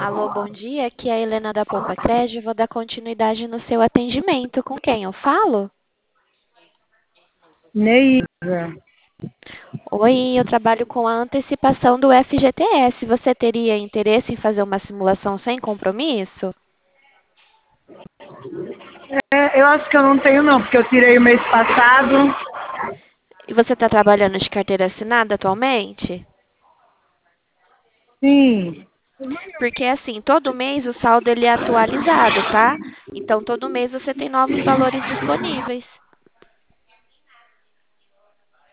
Alô, bom dia. Aqui é a Helena da Poupa Crédito. Vou dar continuidade no seu atendimento. Com quem eu falo? Neida. Oi, eu trabalho com a antecipação do FGTS. Você teria interesse em fazer uma simulação sem compromisso? Eu acho que eu não tenho não, porque eu tirei o mês passado. E você está trabalhando de carteira assinada atualmente? Sim. Porque assim, todo mês o saldo ele é atualizado, tá? Então todo mês você tem novos valores disponíveis.